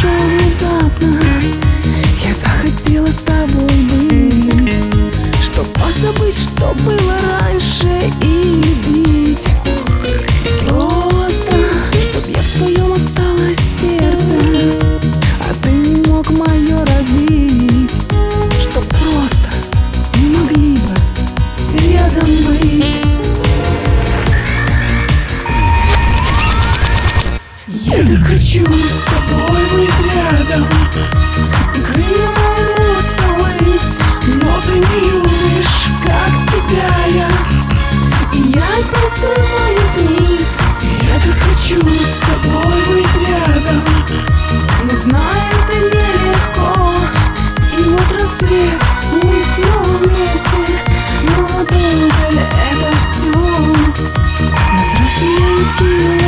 пришел внезапно. Я захотела с тобой быть, чтоб позабыть, что было раньше, и любить. Просто, чтоб я в твоем осталось сердце, а ты не мог мое разбить. Чтоб просто мы могли бы рядом быть. Я так хочу с тобой быть рядом, и крылья мои рвутся ввысь, но ты не любишь, как тебя я, и я опять срываюсь вниз. Я так хочу с тобой быть рядом, но знаю, это нелегко. И вот рассвет, мы снова вместе, но долго ли это все? Нас разделяет